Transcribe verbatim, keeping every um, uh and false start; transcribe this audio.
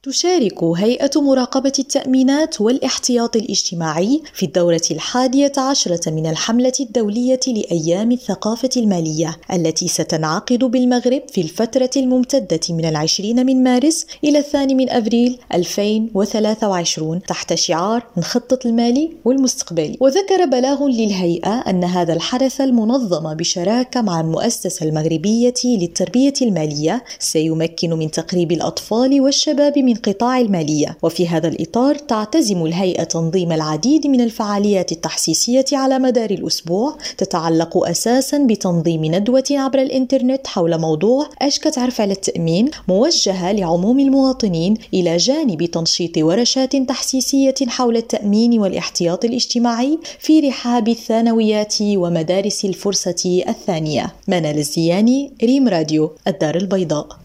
تشارك هيئة مراقبة التأمينات والاحتياط الاجتماعي في الدورة الحادية عشرة من الحملة الدولية لأيام الثقافة المالية التي ستنعقد بالمغرب في الفترة الممتدة من العشرين من مارس إلى الثاني من أبريل ألفين وثلاثة وعشرين تحت شعار نخطط المالي والمستقبلي. وذكر بلاغ للهيئة أن هذا الحدث المنظم بشراكة مع المؤسسة المغربية للتربية المالية سيمكن من تقريب الأطفال والشباب من من قطاع المالية. وفي هذا الإطار تعتزم الهيئة تنظيم العديد من الفعاليات التحسيسية على مدار الأسبوع تتعلق أساسا بتنظيم ندوة عبر الإنترنت حول موضوع أش كتعرف على التأمين موجهة لعموم المواطنين إلى جانب تنشيط ورشات تحسيسية حول التأمين والاحتياط الاجتماعي في رحاب الثانويات ومدارس الفرصة الثانية. منال الزياني، ريم راديو، الدار البيضاء.